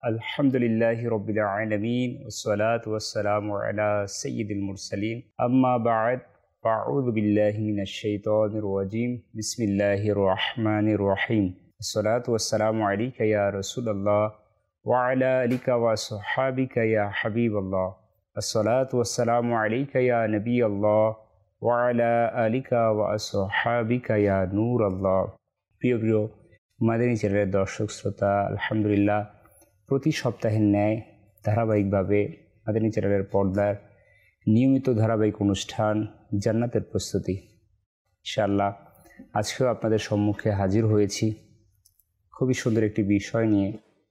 আলহামদুলিল্লাহি রাব্বিল আলামিন ওয়াসসালাতু ওয়াসসালামু আলা সাইয়্যিদিল মুরসালিন আম্মা বা'দ ফাআউযু বিল্লাহি মিনাশ শাইতানির রাজীম বিসমিল্লাহির রহমানির রহিম আসসালাতু ওয়াসসালামু আলাইকা ইয়া রাসূলুল্লাহ ওয়া আলা আলিকা ওয়া আসহাবিকা ইয়া হাবিবাল্লাহ আসসালাতু ওয়াসসালামু আলাইকা ইয়া নবিয়াল্লাহ ওয়া আলা আলিকা ওয়া আসহাবিকা ইয়া নূরাল্লাহ। প্রিয় প্রিয় মাদানী চ্যানেলের দর্শক শ্রোতা, আলহামদুলিল্লাহ প্রতি সপ্তাহের ন্যায় ধারাবাহিকভাবে মাদানী চ্যানেলের পর্দার নিয়মিত ধারাবাহিক অনুষ্ঠান জান্নাতের প্রস্তুতি, ইনশাআল্লাহ আজকেও আপনাদের সম্মুখে হাজির হয়েছি খুবই সুন্দর একটি বিষয় নিয়ে।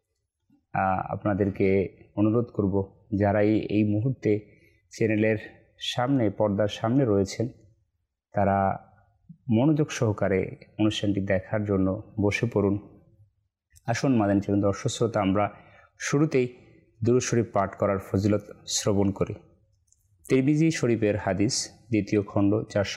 আপনাদেরকে অনুরোধ করব, যারা এই মুহূর্তে চ্যানেলের সামনে পর্দার সামনে রয়েছেন, তারা মনোযোগ সহকারে অনুষ্ঠানটি দেখার জন্য বসে পড়ুন। আসুন মাদানী চ্যানেল দর্শক শ্রোতা, আমরা শুরুতেই দুরূদ শরীফ পাঠ করার ফজিলত শ্রবণ করি। তিরমিজি শরীফের হাদিস, দ্বিতীয় খণ্ড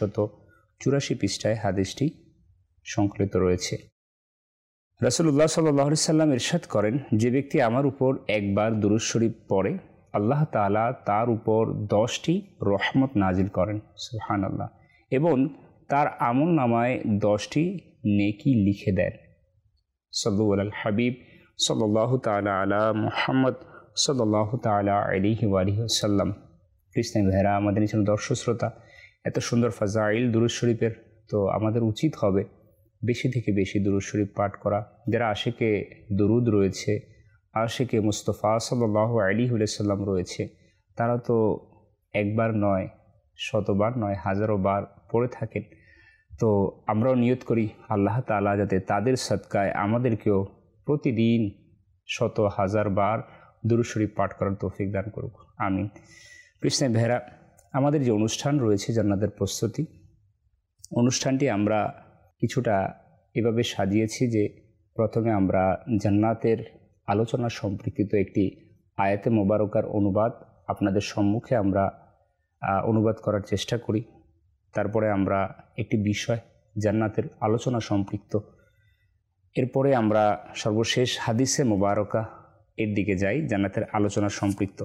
484 পৃষ্ঠায় হাদিসটি সংকলিত রয়েছে। রাসূলুল্লাহ সাল্লাল্লাহু আলাইহি সাল্লাম ইরশাদ করেন, যে ব্যক্তি আমার উপর একবার দুরূদ শরীফ পড়ে, আল্লাহ তাআলা তার উপর 10টি রহমত নাজিল করেন, সুবহানাল্লাহ, এবং তার আমল নামায় 10টি নেকি লিখে দেন। সাল্লু আলাল হাবিব সাল্লাল্লাহু তাআলা আলা মুহাম্মদ সাল্লাল্লাহু তাআলা আলাইহি ওয়া আলিহি ওয়াসাল্লাম। কৃষ্ণ ভাইরা, আমাদের নিচে দর্শক শ্রোতা, এত সুন্দর ফাজাইল দুরূদ শরীফের, তো আমাদের উচিত হবে বেশি থেকে বেশি দুরূদ শরীফ পাঠ করা। যারা আশিকে দুরূদ রয়েছে, আশিকে মুস্তাফা সাল্লাল্লাহু আলাইহি ওয়াসাল্লাম রয়েছে, তারা তো একবার নয়, শতবার নয়, হাজারো বার পড়ে থাকেন। তো আমরাও নিয়ত করি আল্লাহ তাআলা যাতে তাদের সদকায় আমাদেরকেও প্রতিদিন শত হাজার বার দুরূদ শরীফ পাঠ করার তৌফিক দান করুক, আমিন। কৃষ্ণ ভাইরা, আমাদের যে অনুষ্ঠান রয়েছে জান্নাতের প্রস্তুতি, অনুষ্ঠানটি আমরা কিছুটা এভাবে সাজিয়েছি যে প্রথমে আমরা জান্নাতের আলোচনা সম্পর্কিত একটি আয়াতে মোবারকার অনুবাদ আপনাদের সম্মুখে আমরা অনুবাদ করার চেষ্টা করি। তারপরে আমরা একটি বিষয় জান্নাতের আলোচনা সম্পৃক্ত, এরপরে আমরা সর্বশেষ হাদিসে মোবারকা এর দিকে যাই, জান্নাতের আলোচনা সম্পৃক্ত।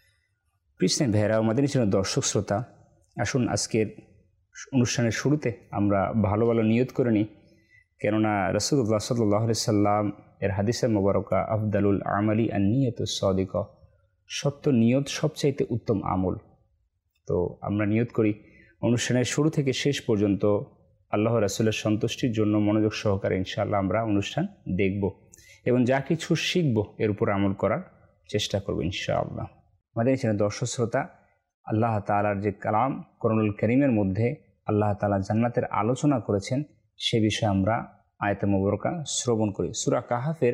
কৃষ্ণ ভাইরা, আমাদের জন্য দর্শক শ্রোতা, আসুন আজকের অনুষ্ঠানের শুরুতে আমরা ভালো ভালো নিয়ত করে নিই, কেননা রাসূলুল্লাহ সাল্লাল্লাহু আলাইহি সাল্লাম এর হাদিসে মোবারকা, আফদালুল আমালি আন-নিয়াতুস সাদিকা, সত্য নিয়ত সবচাইতে উত্তম আমল। তো আমরা নিয়ত করি অনুষ্ঠানের শুরু থেকে শেষ পর্যন্ত আল্লাহ রাসূলের সন্তুষ্টির জন্য মনোযোগ সহকারে ইনশাআল্লাহ আমরা অনুষ্ঠান দেখব এবং যা কিছু শিখব এর উপর আমল করার চেষ্টা করব ইনশাআল্লাহ। আমাদের এখানে দর্শক শ্রোতা, আল্লাহ তাআলার যে কালাম কোরআনুল কারীমের মধ্যে আল্লাহ তাআলা জান্নাতের আলোচনা করেছেন, সে বিষয়ে আমরা আয়াতে মুবারকা শ্রবণ করি। সূরা কাহাফের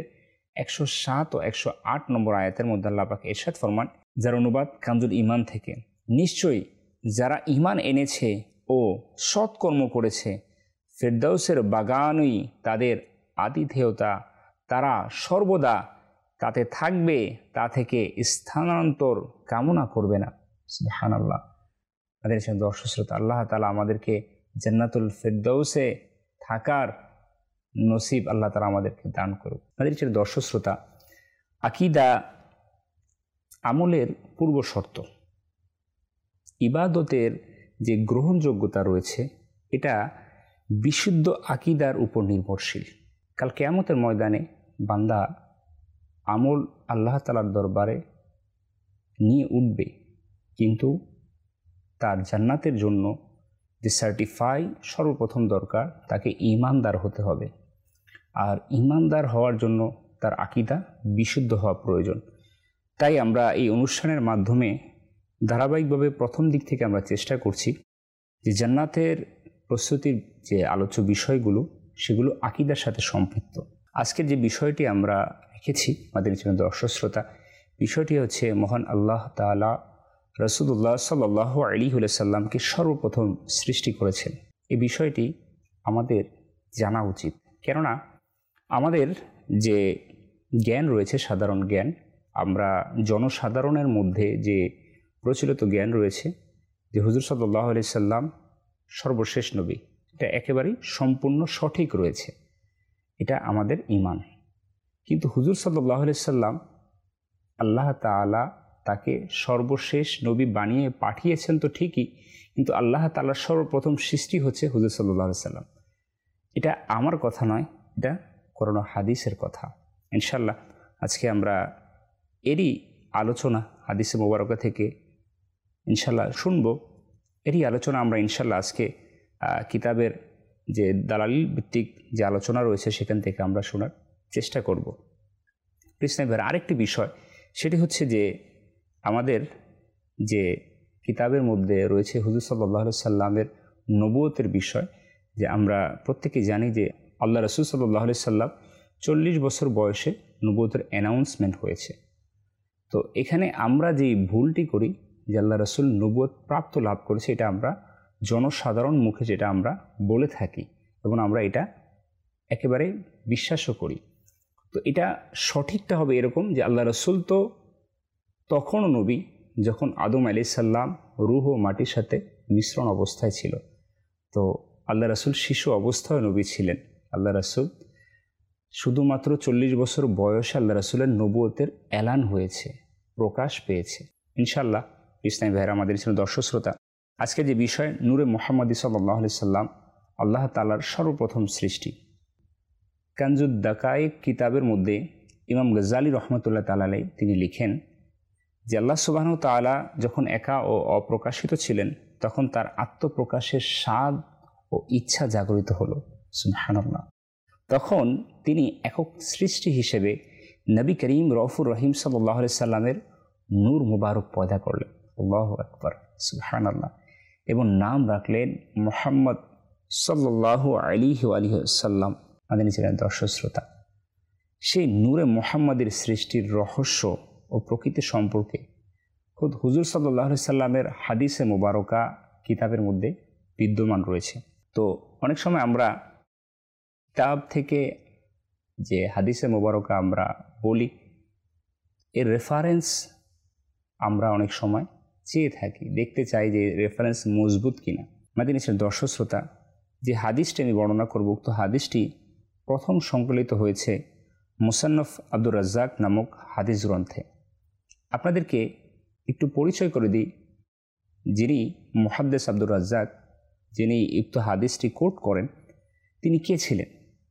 107 ও 108 নম্বর আয়াতের মধ্যে আল্লাহ পাক ইরশাদ ফরমান, যার অনুবাদ কানজুল ঈমান থেকে, নিশ্চয়ই যারা ঈমান এনেছে ও সৎকর্ম করেছে, ফেরদাউসের বাগানই তাদের আতিথেয়তা, তারা সর্বদা তাতে থাকবে, তা থেকে স্থানান্তর কামনা করবে না। সুবহানাল্লাহ। আমাদের দর্শক শ্রোতা, আল্লাহ তাআলা আমাদেরকে জান্নাতুল ফেরদাউসে থাকার নসিব আল্লাহ তাআলা আমাদেরকে দান করুক। আমাদের দর্শক শ্রোতা, আকীদা আমলের পূর্ব শর্ত। ইবাদতের যে গ্রহণযোগ্যতা রয়েছে, এটা বিশুদ্ধ আকীদার উপর নির্ভরশীল। কাল কিয়ামতের ময়দানে বান্দা আমল আল্লাহ তাআলার দরবারে নিয়ে উঠবে, কিন্তু তার জান্নাতের জন্য যে সার্টিফাই সর্বপ্রথম দরকার, তাকে ঈমানদার হতে হবে। আর ঈমানদার হওয়ার জন্য তার আকীদা বিশুদ্ধ হওয়া প্রয়োজন। তাই আমরা এই অনুষ্ঠানের মাধ্যমে ধারাবাহিকভাবে প্রথম দিক থেকে আমরা চেষ্টা করছি যে জান্নাতের প্রস্তুতির যে আলোচ্য বিষয়গুলো, সেগুলো আকীদার সাথে সম্পৃক্ত। আজকের যে বিষয়টি আমরা রেখেছি আমাদের জন্য দর্শক শ্রোতা, বিষয়টি হচ্ছে মহান আল্লাহ তাআলা রাসূলুল্লাহ সাল্লাল্লাহু আলাইহি ওয়াসাল্লামকে সর্বপ্রথম সৃষ্টি করেছেন। এই বিষয়টি আমাদের জানা উচিত, কেননা আমাদের যে জ্ঞান রয়েছে, সাধারণ জ্ঞান, আমরা জনসাধারণের মধ্যে যে প্রচলিত জ্ঞান রয়েছে যে হুজুর সাল্লাল্লাহু আলাইহি সাল্লাম সর্বশেষ নবী, এটা একেবারেই সম্পূর্ণ সঠিক রয়েছে, এটা আমাদের ঈমান। কিন্তু হুজুর সাল্লাল্লাহু আলাইহি সাল্লাম আল্লাহ তাআলা তাকে সর্বশেষ নবী বানিয়ে পাঠিয়েছেন তো ঠিকই, কিন্তু আল্লাহ তাআলার সর্বপ্রথম সৃষ্টি হচ্ছে হুজুর সাল্লাল্লাহু আলাইহি সাল্লাম। এটা আমার কথা নয়, এটা কোরআন হাদিসের কথা। ইনশাল্লাহ আজকে আমরা এরই আলোচনা হাদিসে মোবারকা থেকে ইনশাল্লাহ শুনব। এরই আলোচনা আমরা ইনশাল্লাহ আজকে কিতাবের যে দালালিল ভিত্তিক যে আলোচনা রয়েছে সেখান থেকে আমরা শোনার চেষ্টা করব। কৃষ্ণের আরেকটি বিষয় সেটি হচ্ছে যে আমাদের যে কিতাবের মধ্যে রয়েছে হুজুর সাল্লাল্লাহু আলাইহি সাল্লামের নবুয়তের বিষয়, যে আমরা প্রত্যেকেই জানি যে আল্লাহ রাসূল সাল্লাল্লাহু আলাইহি সাল্লাম 40 বছর বয়সে নবুয়তের অ্যানাউন্সমেন্ট হয়েছে। তো এখানে আমরা যে ভুলটি করি যে আল্লাহ রাসূল নবুয়ত প্রাপ্ত লাভ করেছে, এটা আমরা জনসাধারণ মুখে যেটা আমরা বলে থাকি এবং আমরা এটা একেবারে বিশ্বাসও করি। তো এটা সঠিকটা হবে এরকম যে আল্লাহ রাসূল তো তখনও নবী যখন আদম আলাইহিস সালাম রূহ ও মাটির সাথে মিশ্রণ অবস্থায় ছিল। তো আল্লাহ রাসূল শিশু অবস্থায় নবী ছিলেন। আল্লাহ রাসূল শুধুমাত্র 40 বছর বয়সে আল্লাহ রাসূলের নবুয়তের এলান হয়েছে, প্রকাশ পেয়েছে। ইনশাআল্লাহ ইসলামী ভাইয়েরা, আমাদের ছিল দর্শক শ্রোতা, আজকে যে বিষয় নূরে মুহাম্মদী সাল্লাল্লাহু আলাইহি সাল্লাম আল্লাহ তাআলার সর্বপ্রথম সৃষ্টি। কানজুদ দাকায়েক কিতাবের মধ্যে ইমাম গজ্জালী রহমতুল্লাহ তাআলা আলাইহি তিনি লিখেন যে আল্লাহ সুবহানাহু ওয়া তাআলা যখন একা ও অপ্রকাশিত ছিলেন তখন তার আত্মপ্রকাশের স্বাদ ও ইচ্ছা জাগরিত হলো। সুবহানাল্লাহ। তখন তিনি একক সৃষ্টি হিসেবে নবী করিম রউফুর রহিম সাল্লাল্লাহু আলাইহি সাল্লামের নূর মুবারক পয়দা করলেন। আল্লাহু আকবার, সুবহানাল্লাহ। এবং নাম রাখলেন মুহাম্মদ সাল্লাল্লাহু আলাইহি ওয়া আলিহি ওয়াসাল্লাম। আমাদের ছিলেন দর্শক শ্রোতা, সেই নূরে মুহাম্মাদের সৃষ্টির রহস্য ও প্রকৃতি সম্পর্কে খুদ হুজুর সাল্লাল্লাহু আলাইহি সাল্লামের হাদিসে মুবারকা কিতাবের মধ্যে বিদ্যমান রয়েছে। তো অনেক সময় আমরা কিতাব থেকে যে হাদিসে মুবারকা আমরা বলি, এর রেফারেন্স আমরা অনেক সময় চেয়ে থাকি, দেখতে চাই যে রেফারেন্স মজবুত কিনা। আমাদের নিচের দর্শক শ্রোতা, যে হাদিসটি আমি বর্ণনা করব, উক্ত হাদিসটি প্রথম সংকলিত হয়েছে মুসান্নফ আব্দুর রাজ্জাক নামক হাদিস গ্রন্থে। আপনাদেরকে একটু পরিচয় করে দিই, যিনি মুহাদ্দিস আব্দুর রাজ্জাক, যিনি উক্ত হাদিসটি কোট করেন, তিনি কে ছিলেন।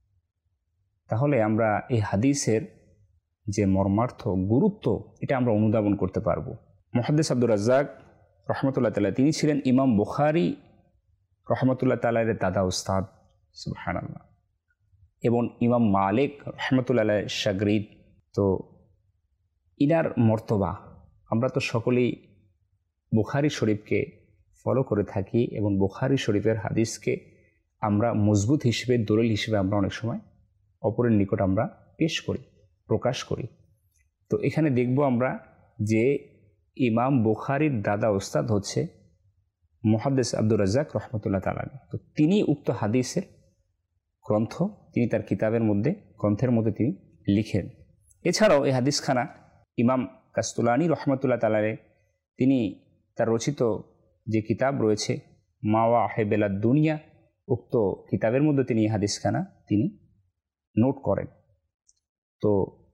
তাহলে আমরা এই হাদিসের যে মর্মার্থ, গুরুত্ব, এটা আমরা অনুধাবন করতে পারবো। মুহাদ্দিস আব্দুর রাজ্জাক রহমতুল্লাহ তাআলা তিনি ছিলেন ইমাম বুখারী রহমতুল্লাহ তাআলার দাদা উস্তাদ। সুবহানাল্লাহ। এবং ইমাম মালিক রহমতুল্লাহ শাগরিদ। তো ইনার মর্তবা, আমরা তো সকলেই বুখারী শরীফকে ফলো করে থাকি এবং বুখারী শরীফের হাদিসকে আমরা মজবুত হিসেবে, দলিল হিসেবে আমরা অনেক সময় অপরের নিকট আমরা পেশ করি, প্রকাশ করি। তো এখানে দেখব আমরা যে ইমাম বুখারীর দাদা ওস্তাদ হচ্ছে মুহাদ্দিস আব্দুর রাজ্জাক রহমতুল্লাহ তাআলা। তো তিনি উক্ত হাদিসের গ্রন্থ, তিনি তার কিতাবের মধ্যে, গ্রন্থের মধ্যে তিনি লিখেন। এছাড়াও এই হাদিসখানা ইমাম কাস্তুলানী রহমতুল্লাহ তাআলা তিনি তার রচিত যে কিতাব রয়েছে মাওয়াহিবুল দুনিয়া, উক্ত কিতাবের মধ্যে তিনি এই হাদিসখানা তিনি নোট করেন। তো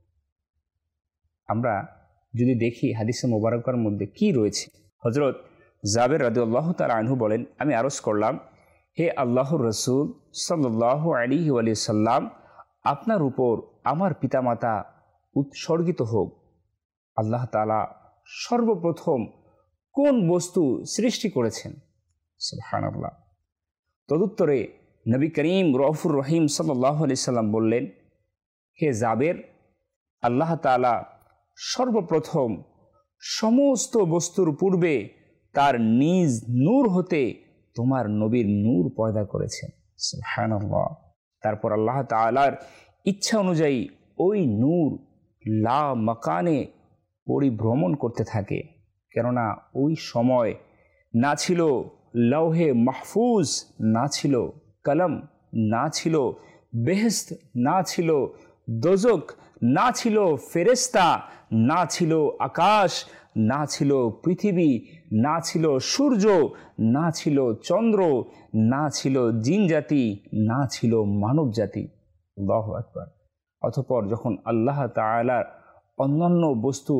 আমরা যদি দেখি হাদিসে মুবারকার মধ্যে কি রয়েছে, হযরত জাবের রাদিয়াল্লাহু তাআলা আনহু বলেন, আমি আরজ করলাম, হে আল্লাহর রাসূল সাল্লাল্লাহু আলাইহি ওয়া সাল্লাম, আপনার উপর আমার পিতামাতা উৎসর্গিত হোক। আল্লাহ তাআলা সর্বপ্রথম কোন বস্তু সৃষ্টি করেছেন? সুবহানাল্লাহ। তদুত্তরে নবী করিম রউফুর রহিম সাল্লাল্লাহু আলাইহি সাল্লাম বললেন, হে জাবের, আল্লাহ তাআলা সর্বপ্রথম সমস্ত বস্তুর পূর্বে তার নিজ নূর হতে তোমার নবীর নূর পয়দা করেছেন। সুবহানাল্লাহ। তারপর আল্লাহ তাআলার ইচ্ছা অনুযায়ী ওই নূর লা মাকানে পরিভ্রমণ করতে থাকে, কেননা ওই সময় না ছিল লৌহে মাহফুজ, না ছিল কলম, না ছিল বেহেশত, না ছিল দোজক, না ছিল ফেরেশতা, না ছিল আকাশ, না ছিল পৃথিবী, না ছিল সূর্য, না ছিল চন্দ্র, না ছিল জিন জাতি, না ছিল মানব জাতি। আল্লাহু আকবার। অতঃপর যখন আল্লাহ তাআলার অন্যান্য বস্তু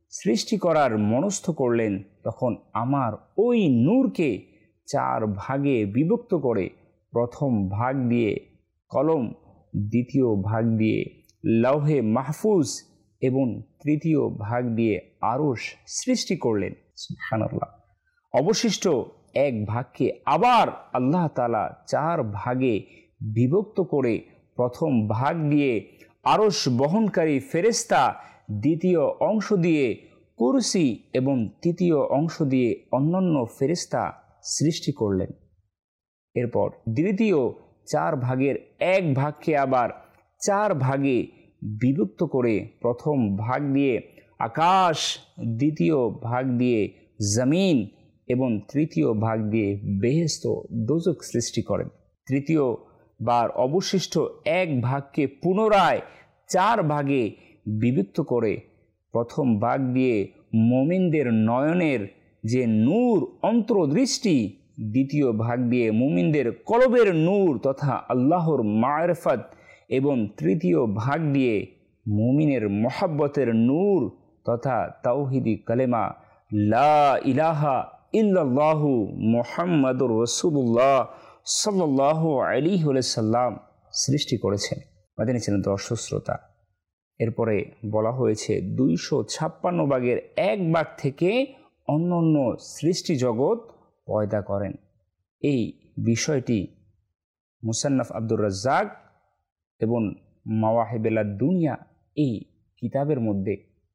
সৃষ্টি করার মনস্থ করলেন, তখন আমার ওই নূরকে 4 ভাগে বিভক্ত করে প্রথম ভাগ দিয়ে কলম, দ্বিতীয় ভাগ দিয়ে লৌহে মাহফুজ এবং তৃতীয় ভাগ দিয়ে আরশ সৃষ্টি করলেন। সুবহানাল্লাহ। অবশিষ্ট এক ভাগকে আবার আল্লাহ তাআলা 4 ভাগে বিভক্ত করে প্রথম ভাগ দিয়ে আরশ বহনকারী ফেরেশতা, দ্বিতীয় অংশ দিয়ে কুরসি এবং তৃতীয় অংশ দিয়ে অন্যান্য ফেরেশতা সৃষ্টি করলেন। এরপর দ্বিতীয় 4 ভাগের এক ভাগকে আবার 4 ভাগে বিভক্ত করে প্রথম ভাগ দিয়ে আকাশ, দ্বিতীয় ভাগ দিয়ে জমিন এবং তৃতীয় ভাগ দিয়ে বেহেশত দোজখ সৃষ্টি করেন। তৃতীয় বার অবশিষ্ট এক ভাগকে পুনরায় 4 ভাগে বিভক্ত করে প্রথম ভাগ দিয়ে মুমিনদের নয়নের যে নূর অন্তর্দৃষ্টি, দ্বিতীয় ভাগ দিয়ে মুমিনদের কলবের নূর তথা আল্লাহর মারিফত এবং তৃতীয় ভাগ দিয়ে মুমিনের মহব্বতের নূর তথা তাওহীদি কালেমা লা ইলাহা ইল্লাল্লাহু মুহাম্মাদুর রাসূলুল্লাহ সাল্লাল্লাহু আলাইহি ওয়াসাল্লাম সৃষ্টি করেছেন। মাদানী চ্যানেল দর্শক শ্রোতা, এরপরে বলা হয়েছে 256 ভাগের এক ভাগ থেকে অন্যান্য সৃষ্টি জগৎ পয়দা করেন। এই বিষয়টি মুসান্নাফ আব্দুর রাজ্জাক এবং মাওয়াহিবুল দুনিয়া এই কিতাবের মধ্যে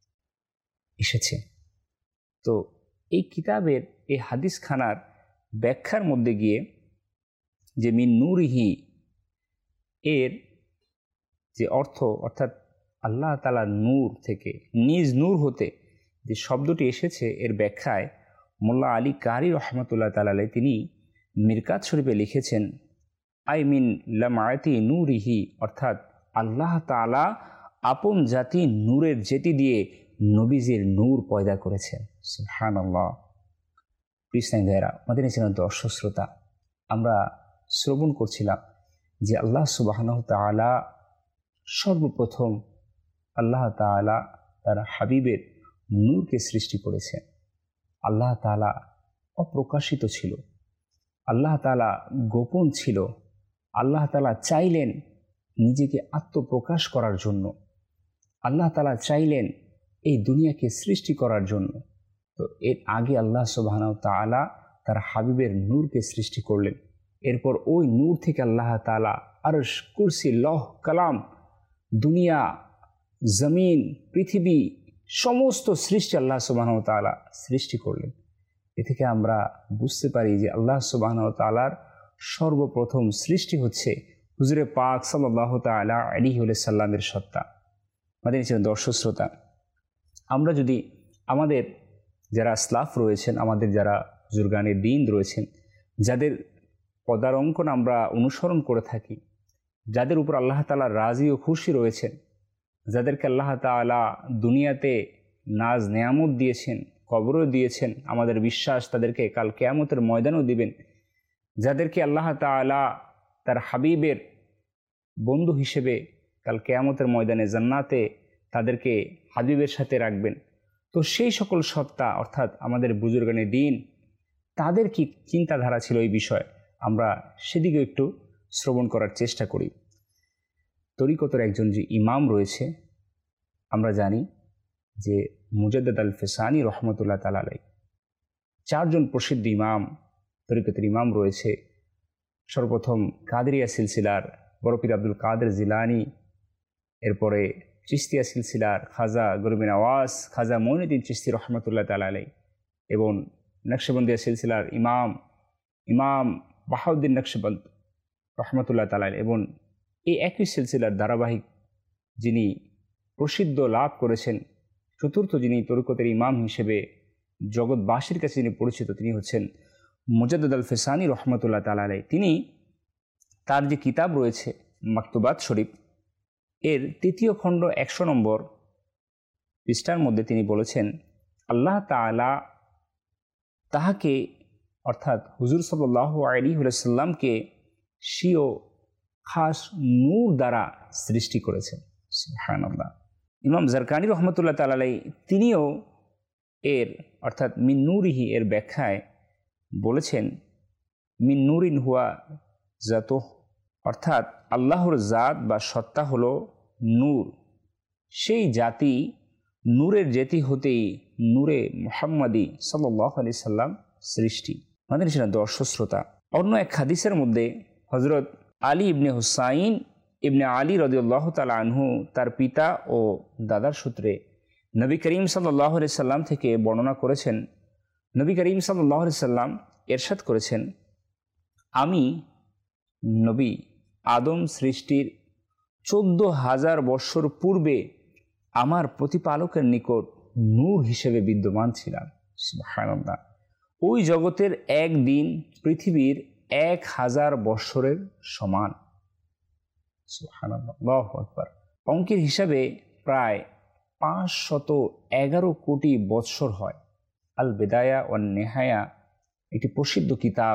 এসেছে। তো এই কিতাবের এই হাদিসখানার ব্যাখ্যার মধ্যে গিয়ে যে মিন নূরিহি এর যে অর্থ, অর্থাৎ আল্লাহ তাআলার নূর থেকে, নিজ নূর হতে যে শব্দটি এসেছে, এর ব্যাখ্যায় মোল্লা আলী কারি রহমতুল্লাহ তাআলা আলাইহি তিনি মিরকাত শরীফে লিখেছেন, আই মিন লামায়াতি নূরিহি, অর্থাৎ আল্লাহ তাআলা আপন জাতি নূরের জেতি দিয়ে নবীজির নূর পয়দা করেছেন। সুবহানাল্লাহ। কৃষ্ণাঙ্গেরা, মাদানী চ্যানেল দর্শক শ্রোতা, আমরা শ্রবণ করছিলাম যে আল্লাহ সুবহানাহু তাআলা সর্বপ্রথম আল্লাহ তাআলা তার হাবিবের নূরকে সৃষ্টি করেছেন। আল্লাহ তাআলা অপ্রকাশিত ছিল, আল্লাহ তাআলা গোপন ছিল। আল্লাহ তাআলা চাইলেন নিজেকে আত্মপ্রকাশ করার জন্য, আল্লাহ তাআলা চাইলেন এই দুনিয়াকে সৃষ্টি করার জন্য। তো এর আগে আল্লাহ সুবহানাহু তাআলা তার হাবিবের নূরকে সৃষ্টি করলেন। এরপর ওই নূর থেকে আল্লাহ তাআলা আরশ, কুরসি, লৌহ, কালাম, দুনিয়া, জমিন, পৃথিবী সমস্ত সৃষ্টি আল্লাহ সুবহানাহু তাআলা সৃষ্টি করলেন। এ থেকে আমরা বুঝতে পারি যে আল্লাহ সুবহানাহু তাআলার সর্বপ্রথম সৃষ্টি হচ্ছে হুজুরে পাক সাল্লাল্লাহু তাআলা আলাইহি ওয়াসাল্লামের সত্তা। মাদানী চ্যানেল দর্শক শ্রোতা, আমরা যদি আমাদের যারা স্লাফ রয়েছেন, আমাদের যারা বুজুর্গানে দ্বীন রয়েছেন, যাদের পদাঙ্কন আমরা অনুসরণ করে থাকি, যাদের উপর আল্লাহ তাআলা রাজি ও খুশি রয়েছেন, যাদেরকে আল্লাহ তাআলা দুনিয়াতে নাজ নেয়ামত দিয়েছেন, কবরও দিয়েছেন, আমাদের বিশ্বাস তাদেরকে কাল কিয়ামতের ময়দানও দিবেন, যাদেরকে আল্লাহ তাআলা তার হাবিবের বন্ধু হিসেবে কাল কিয়ামতের ময়দানে জান্নাতে তাদেরকে হাবিবের সাথে রাখবেন। তো সেই সকল সত্তা অর্থাৎ আমাদের বুজুর্গানে দ্বীন, তাদের কি চিন্তাধারা ছিল এই বিষয়ে, আমরা সেদিকে একটু শ্রবণ করার চেষ্টা করি। তরিকতের একজন যে ইমাম রয়েছে, আমরা জানি যে মুজাদ্দিদ আল ফিসানি রহমতুল্লাহ তাআলা আলাইহি, 4 জন প্রসিদ্ধ ইমাম, তরিকতের ইমাম রয়েছে। সর্বপ্রথম কাদেরিয়া সিলসিলার বড় পীর আব্দুল কাদের জিলানি, এরপরে চিশতিয়া সিলসিলার খাজা গরিব নওয়াজ, খাজা মঈনুদ্দিন চিশতি রহমতুল্লাহ তাআলা আলাইহি, এবং নকশবন্দিয়া সিলসিলার ইমাম বাহাউদ্দিন নকশবন্দ রহমতুল্লাহ তাআলা আলাইহি, এবং এই একই সিলসিলার ধারাবাহিক যিনি প্রসিদ্ধ লাভ করেছেন, চতুর্থ যিনি তরিকতের ইমাম হিসেবে জগৎবাসীর কাছে যিনি পরিচিত, তিনি হচ্ছেন মুজাদ্দিদ আল ফিসানি রহমতুল্লাহ তাআলা আলাইহি। তিনি তার যে কিতাব রয়েছে মাকতুবাত শরীফ, এর 3য় খণ্ড 100 নম্বর পৃষ্ঠার মধ্যে তিনি বলেছেন, আল্লাহ তাআলা তাহাকে অর্থাৎ হুজুর সাল্লাল্লাহু আলাইহি ওয়াসাল্লামকে স্বীয় খাস নূর দ্বারা সৃষ্টি করেছেন। সুবহানাল্লাহ। ইমাম জারকানি রহমতুল্লাহ তাআলা আলাইহি তিনিও এর অর্থাৎ মিন নূরিহি এর ব্যাখ্যায় বলেছেন মিন নূরিন হুয়া জাতো, অর্থাৎ আল্লাহর জাত বা সত্তা হলো নূর, সেই জাতি নূরের জেতি হতেই নূরে মুহাম্মাদি সাল্লাল্লাহু আলাইহি সাল্লাম সৃষ্টি। আমাদের ছিলেন দর্শক শ্রোতা, অন্য এক হাদিসের মধ্যে হজরত আলী ইবনে হুসাইন ইবনে আলী রাদিয়াল্লাহু তাআলা আনহু তার পিতা ও দাদার সূত্রে নবী করিম সাল্লাল্লাহু আলাইহি সাল্লাম থেকে বর্ণনা করেছেন, নবী করিম সাল্লাল্লাহু আলাইহি সাল্লাম ইরশাদ করেছেন, আমি নবী আদম সৃষ্টির 14,000 বৎসর পূর্বে আমার প্রতিপালকের নিকট নূর হিসেবে বিদ্যমান ছিলাম। সুবহানাল্লাহ। ওই জগতের একদিন পৃথিবীর 1000 বৎসরের সমান। সুবহানাল্লাহ, আল্লাহু আকবার। অঙ্কের হিসাবে প্রায় 511 কোটি বৎসর হয়। আল বেদায়া ওয়ান নেহায়া একটি প্রসিদ্ধ কিতাব,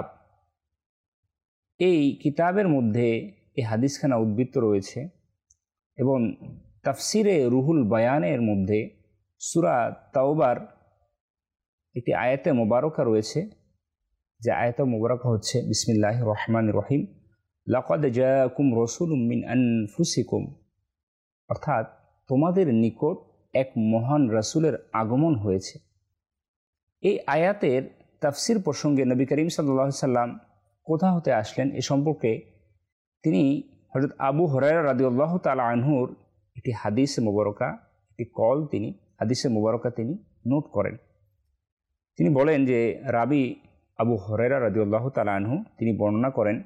এই কিতাবের মধ্যে এই হাদিসখানা উদ্বৃত্ত রয়েছে এবং তাফসিরে রুহুল বায়ানের মধ্যে সূরা তাওবার একটি আয়াতে মোবারকা রয়েছে, যে আয়াতে মোবারকা হচ্ছে বিসমিল্লাহির রহমানির রহিম, লাকাদ জাআকুম রাসূলুম মিন আনফুসিকুম, অর্থাৎ তোমাদের নিকট এক মহান রাসূলের আগমন হয়েছে। এই আয়াতের তাফসির প্রসঙ্গে নবী করিম সাল্লাল্লাহু আলাইহি সাল্লাম কোথা হতে আসলেন এ সম্পর্কে তিনি হযরত আবু হুরায়রা রাদিয়াল্লাহু তাআলা আনহুর একটি হাদিসে মুবারকা, একটি কল তিনি হাদিসে মুবারকা তিনি নোট করেন। তিনি বলেন যে রাবি আবু হুরায়রা রাদিয়াল্লাহু তাআলা আনহু তিনি বর্ণনা করেন,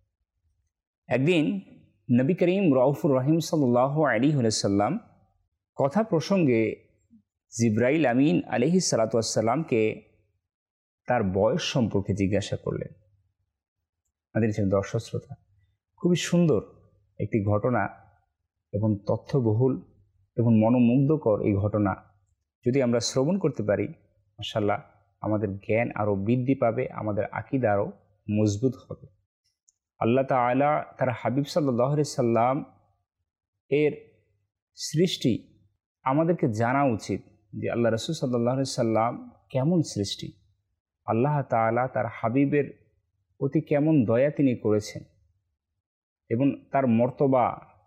একদিন নবী করিম রাউফুর রহিম সাল্লাল্লাহু আলাইহি ওয়াসাল্লাম কথা প্রসঙ্গে জিবরাইল আমিন আলাইহিস সালাতু ওয়াস সালামকে তার বয়স সম্পর্কে জিজ্ঞাসা করলেন। আমাদের দর্শক শ্রোতা, খুবই সুন্দর একটি ঘটনা এবং তথ্যবহুল এবং মনোমুগ্ধকর এই ঘটনা যদি আমরা শ্রবণ করতে পারি, মাশাআল্লাহ আমাদের জ্ঞান আরও বৃদ্ধি পাবে, আমাদের আকীদা আরও মজবুত হবে। আল্লাহ তাআলা তার হাবিব সাল্লাল্লাহু আলাইহি সাল্লাম এর সৃষ্টি আমাদেরকে জানা উচিত যে আল্লাহ রাসূল সাল্লাল্লাহু আলাইহি সাল্লাম কেমন সৃষ্টি, আল্লাহ তাআলা তার হাবিবের প্রতি কেমন দয়া তিনি করেছেন এবং তার মর্তবা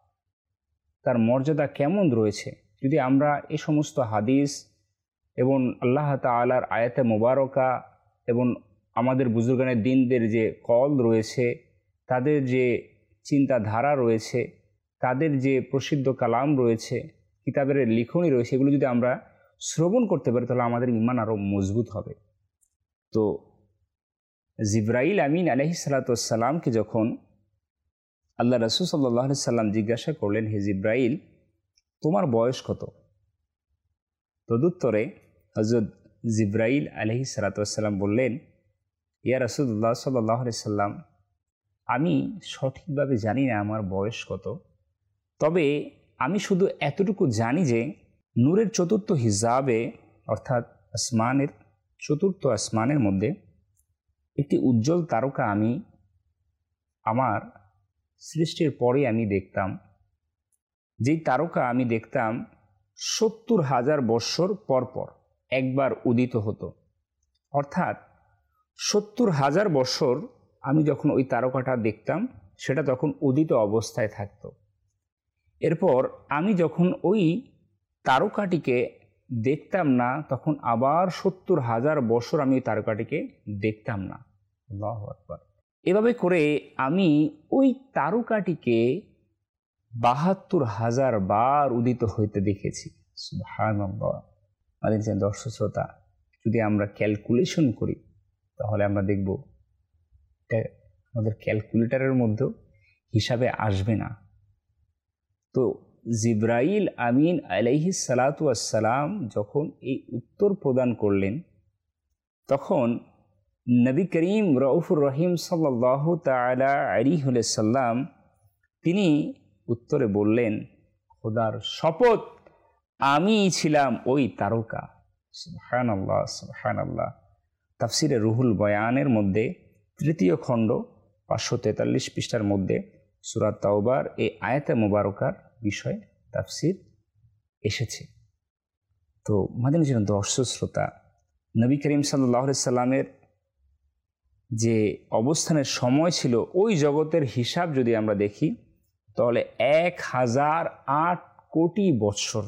তার মর্যাদা কেমন রয়েছে। যদি আমরা এই সমস্ত হাদিস এবং আল্লাহ তাআলার আয়াতে মোবারকা এবং আমাদের বুজুর্গানের দিনদের যে কল রয়েছে, তাদের যে চিন্তাধারা রয়েছে, তাদের যে প্রসিদ্ধ কালাম রয়েছে, কিতাবের লিখনী রয়েছে, এগুলো যদি আমরা শ্রবণ করতে পারি তাহলে আমাদের ঈমান আরও মজবুত হবে। তো জিবরাইল আমিন আলাইহিস সালাতু ওয়াস সালামকে যখন আল্লাহ রাসূল সাল্লাল্লাহু আলাইহি সাল্লাম জিজ্ঞাসা করলেন, হে জিবরাইল তোমার বয়স কত? তদুত্তরে হযরত জিবরাইল আলাইহিস সালাতু ওয়াস সালাম বললেন, ইয়া রাসূলুল্লাহ সাল্লাল্লাহু আলাইহি সাল্লাম আমি সঠিকভাবে জানি না আমার বয়স কত, তবে আমি শুধু এতটুকু জানি যে নূরের চতুর্থ হিজাবে অর্থাৎ আসমানের চতুর্থ আসমানের মধ্যে একটি উজ্জ্বল তারকা আমি আমার সৃষ্টির পরে আমি দেখতাম, যেই তারকা আমি দেখতাম 70,000 বৎসর পরপর একবার উদিত হতো। অর্থাৎ 70,000 বৎসর আমি যখন ওই তারকাটা দেখতাম সেটা তখন উদিত অবস্থায় থাকত। এরপর আমি যখন ওই তারকাটিকে দেখতাম না তখন আবার 70,000 বৎসর আমি ওই তারকাটিকে দেখতাম না। আল্লাহু আকবার। এভাবে করে আমি ওই তারকাটিকে 72,000 বার উদিত হইতে দেখেছি। সুবহানাল্লাহ। আমাদের যে দর্শক শ্রোতা, যদি আমরা ক্যালকুলেশন করি তাহলে আমরা দেখব এটা আমাদের ক্যালকুলেটরের মধ্যেও হিসাবে আসবে না। তো জিবরাইল আমিন আলাইহিস সালাতু ওয়াস সালাম যখন এই উত্তর প্রদান করলেন তখন নবী করিম রাউফুর রহিম সাল্লাল্লাহু তাআলা আলাইহি ওয়াসাল্লাম তিনি উত্তরে বললেন, খোদার শপথ আমি ছিলাম ওই তারকা। সুবহানাল্লাহ, সুবহানাল্লাহ। তাফসিরে রুহুল বয়ানের মধ্যে 3য় খণ্ড 543 পৃষ্ঠার মধ্যে সূরা তাওবার এই আয়াতে মুবারকার বিষয়ে তাফসির এসেছে। তো মাদানী দর্শক শ্রোতা, নবী করিম সাল্লাল্লাহু আলাইহি সাল্লামের যে অবস্থানের সময় ছিল ওই জগতের হিসাব যদি আমরা দেখি তাহলে 1008 কোটি বৎসর,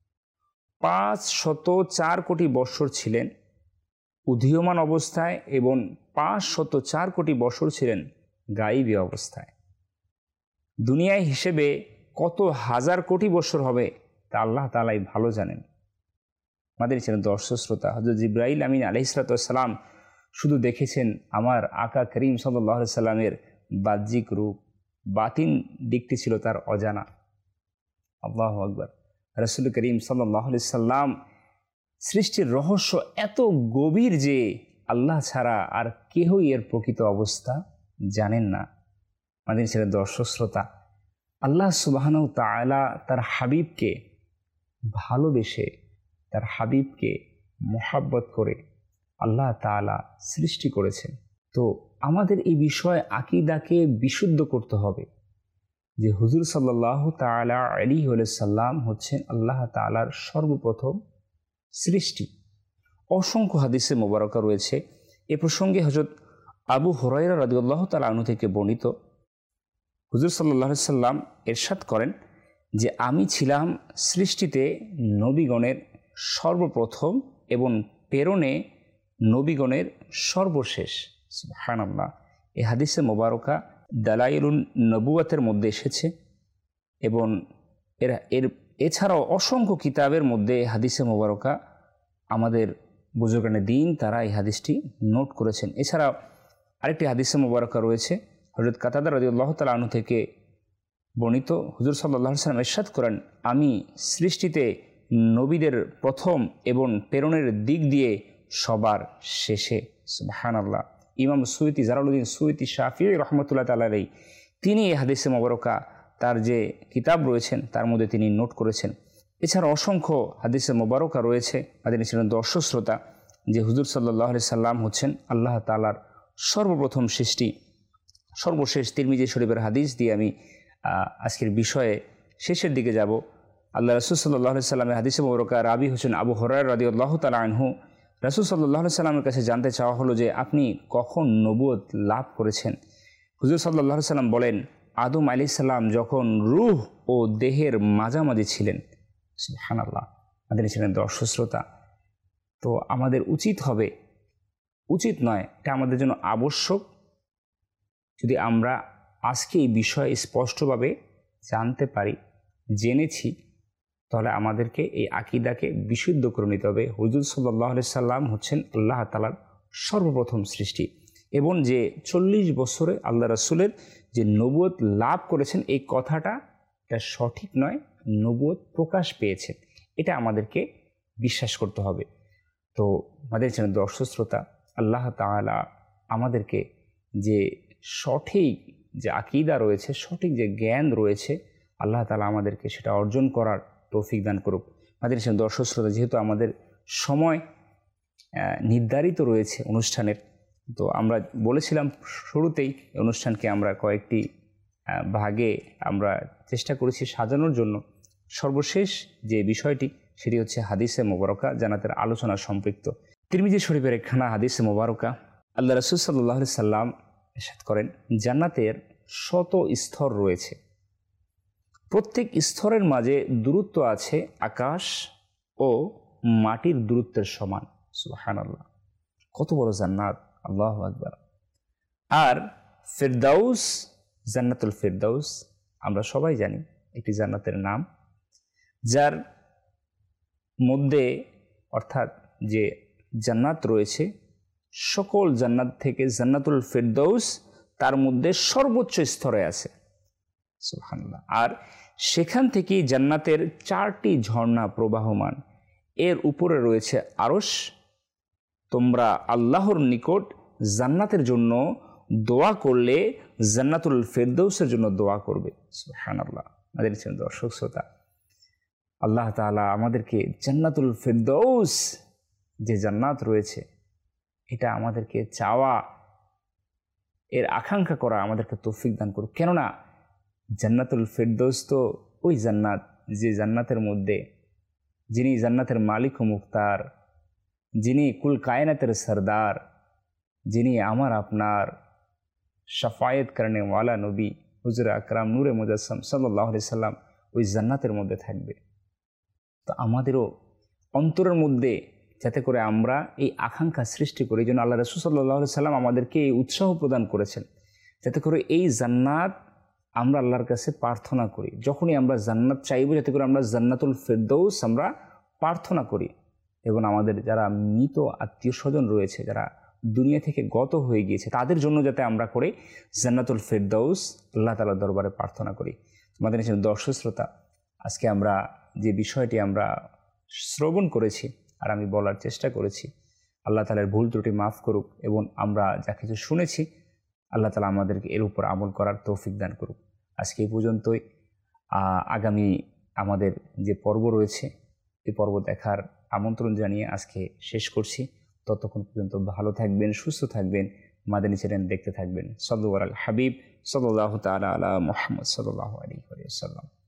504 কোটি বৎসর ছিলেন উদীয়মান অবস্থায় এবং 504 কোটি বৎসর ছিলেন গায়েবী অবস্থায়। দুনিয়ায় হিসেবে কত হাজার কোটি বৎসর হবে তা আল্লাহ তাআলাই ভালো জানেন। আমাদের ছিলেন দর্শক শ্রোতা, হযরত জিবরাইল আমিন আলাইহিস সালাম শুধু দেখেছেন আমার আকা করিম সাল্লাল্লাহু আলাইহি সাল্লামের বাহ্যিক রূপ, বাতিন দিকটি ছিল তার অজানা। আল্লাহু আকবার। রাসূল করিম সাল্লাল্লাহু আলাইহি সাল্লাম সৃষ্টির রহস্য এত গভীর যে আল্লাহ ছাড়া আর কেহই এর প্রকৃত অবস্থা জানেন না। আমাদের ছিলেন দর্শক শ্রোতা, আল্লাহ সুবহানাহু ওয়া তাআলা তার হাবিবকে ভালোবেসে, তার হাবিবকে মোহাব্বত করে আল্লাহ তাআলা সৃষ্টি করেছেন। তো আমাদের এই বিষয়ে আকীদাকে বিশুদ্ধ করতে হবে যে হুজুর সাল্লাল্লাহু তাআলা আলাইহি ওয়াসাল্লাম হচ্ছেন আল্লাহ তাআলার সর্বপ্রথম সৃষ্টি। অসংখ্য হাদিসে মোবারকা রয়েছে এ প্রসঙ্গে। হযরত আবু হুরায়রা রাদিয়াল্লাহু তাআলা আনহু থেকে বর্ণিত, হুজুর সাল্লাল্লাহু আলাইহি সাল্লাম ইরশাদ করেন যে আমি ছিলাম সৃষ্টিতে নবীগণের সর্বপ্রথম এবং প্রেরণে নবীগণের সর্বশেষ। সুবহানাল্লাহ। এই হাদিসে মোবারকা দালাইলুন নবুয়াতের মধ্যে এসেছে এবং এছাড়াও অসংখ্য কিতাবের মধ্যে হাদিসে মোবারকা আমাদের বুজুর্গানে দিন তারা এই হাদিসটি নোট করেছেন। এছাড়াও আরেকটি হাদিসে মোবারকা রয়েছে হযরত কাতাদা রাদিয়াল্লাহু তাআলা আনহু থেকে বর্ণিত, হুজুর সাল্লাল্লাহু আলাইহি ওয়াসাল্লাম ইরশাদ করেন আমি সৃষ্টিতে নবীদের প্রথম এবং প্রেরণের দিক দিয়ে সবার শেষে। সুবহানাল্লাহ। ইমাম সুয়ুতি জালালউদ্দিন সুয়ুতি শাফিঈ রাহমাতুল্লাহ তাআলা আলাইহি তিনি এই হাদিসে মোবারকা তার যে কিতাব রয়েছেন তার মধ্যে তিনি নোট করেছেন। এছাড়া অসংখ্য হাদিসে মোবারকা রয়েছে। আমাদের ছিলেন দর্শক শ্রোতা যে হুজুর সাল্লাল্লাহু আলাইহি সাল্লাম হচ্ছেন আল্লাহ তাআলার সর্বপ্রথম সৃষ্টি। সর্বশেষ তিরমিজি শরীফের হাদিস দিয়ে আমি আজকের বিষয়ে শেষের দিকে যাব। আল্লাহ রাসূল সাল্লাল্লাহু আলাইহি সাল্লামের হাদিসে মোবারকা রাবি হচ্ছেন আবু হুরায়রা রাদিয়াল্লাহু তাআলা আনহু। রাসূল সাল্লাল্লাহু আলাইহি সাল্লামের কাছে জানতে চাওয়া হলো যে আপনি কখন নবুয়ত লাভ করেছেন? হুজুর সাল্লাল্লাহু আলাইহি সাল্লাম বলেন আদম আলাইহিস সালাম যখন রূহ ও দেহের মাঝামাঝি ছিলেন। সুবহানাল্লাহ। আমাদের ছিলেন দর্শক শ্রোতা, তো আমাদের উচিত নয়, এটা আমাদের জন্য আবশ্যক। যদি আমরা আজকে এই বিষয়ে স্পষ্টভাবে জানতে পারি, জেনেছি, তাহলে আমাদেরকে এই আকীদাকে বিশুদ্ধ করে নিতে হবে। হুজুর সাল্লাল্লাহু আলাইহি সাল্লাম হচ্ছেন আল্লাহ তাআলার সর্বপ্রথম সৃষ্টি এবং যে 40 বছরে আল্লাহ রাসূলের যে নবুয়ত লাভ করেছেন এই কথাটা এটা সঠিক নয়, নবুয়ত প্রকাশ পেয়েছে, এটা আমাদেরকে বিশ্বাস করতে হবে। তো আমাদের চ্যানেল দর্শক শ্রোতা, আল্লাহ তাআলা আমাদেরকে যে সঠিক যে আকীদা রয়েছে, সঠিক যে জ্ঞান রয়েছে, আল্লাহ তাআলা আমাদেরকে সেটা অর্জন করার তৌফিক দান করুক। আমাদের দর্শক শ্রোতা, যেহেতু আমাদের সময় নির্ধারিত রয়েছে অনুষ্ঠানের, তো আমরা বলেছিলাম শুরুতেই অনুষ্ঠানকে আমরা কয়েকটি ভাগে আমরা চেষ্টা করেছি সাজানোর জন্য। সর্বশেষ যে বিষয়টি সেটি হচ্ছে হাদিসে মোবারকা জান্নাতের আলোচনা সম্পৃক্ত। তিরমিজি শরীফের একখানা হাদিসে মোবারকা আল্লাহ রাসূল সাল্লাল্লাহু আলাইহি সাল্লাম ইরশাদ করেন জান্নাতের শত স্তর রয়েছে, প্রত্যেক স্তরের মাঝে দূরত্ব আছে আকাশ ও মাটির দূরত্বের সমান। সুবহানাল্লাহ, কত বড় জান্নাত! আল্লাহু আকবার। আর ফিরদাউস, জান্নাতুল ফিরদাউস আমরা সবাই জানি একটি জান্নাতের নাম, যার মধ্যে অর্থাৎ যে জান্নাত রয়েছে সকল জান্নাত থেকে জান্নাতুল ফিরদাউস তার মধ্যে সর্বোচ্চ স্তরে আছে। সুবহানাল্লাহ। আর সেখান থেকেই জান্নাতের 4টি ঝর্ণা প্রবাহমান, এর উপরে রয়েছে আরশ। তোমরা আল্লাহর নিকট জান্নাতের জন্য দোয়া করলে জান্নাতুল ফিরদাউসের জন্য দোয়া করবে। সুবহানাল্লাহ। আমাদের দর্শক শ্রোতা, আল্লাহ তাআলা আমাদেরকে জান্নাতুল ফিরদাউস যে জান্নাত রয়েছে এটা আমাদেরকে চাওয়া, এর আকাঙ্ক্ষা করা আমাদেরকে তৌফিক দান করুক। কেননা জান্নাতুল ফিরদাউস তো ওই জান্নাত যে জান্নাতের মধ্যে যিনি জান্নাতের মালিক ও মুখতার, যিনি কুল কায়নাতের সরদার, যিনি আমার আপনার শাফায়েত করনে ওয়ালা নবী হুজুর আকরাম নূরে মুজাসসাম সাল্লাল্লাহু আলাইহি সাল্লাম ওই জান্নাতের মধ্যে থাকবে। তো আমাদেরও অন্তরের মধ্যে যাতে করে আমরা এই আকাঙ্ক্ষা সৃষ্টি করি, এই জন্য আল্লাহ রাসূল সাল্লাল্লাহু আলাইহি সাল্লাম আমাদেরকে এই উৎসাহ প্রদান করেছেন, যাতে করে এই জান্নাত আমরা আল্লাহর কাছে প্রার্থনা করি। যখনই আমরা জান্নাত চাইব, যাতে করে আমরা জান্নাতুল ফেরদৌস আমরা প্রার্থনা করি। এবং আমাদের যারা মৃত আত্মীয় স্বজন রয়েছে, যারা দুনিয়া থেকে গত হয়ে গিয়েছে, তাদের জন্য যাতে আমরা করে জান্নাতুল ফেরদৌস আল্লাহ তাআলার দরবারে প্রার্থনা করি। আমাদের দর্শক শ্রোতা, আজকে আমরা যে বিষয়টি আমরা শ্রবণ করেছি আর আমি বলার চেষ্টা করেছি, আল্লাহ তাআলার ভুল ত্রুটি মাফ করুক এবং আমরা যা কিছু শুনেছি আল্লাহ তাআলা আমাদেরকে এর উপর আমল করার তৌফিক দান করুক। আজকে এই পর্যন্তই। আগামী আমাদের যে পর্ব রয়েছে এই পর্ব দেখার আমন্ত্রণ জানিয়ে আজকে শেষ করছি। ততক্ষণ পর্যন্ত ভালো থাকবেন, সুস্থ থাকবেন, মাদানী চ্যানেল দেখতে থাকবেন। সাল্লু আলাল হাবিব সাল্লাল্লাহু তাআলা আলা মুহাম্মদ সাল্লাল্লাহু আলাইহি ওয়াসাল্লাম।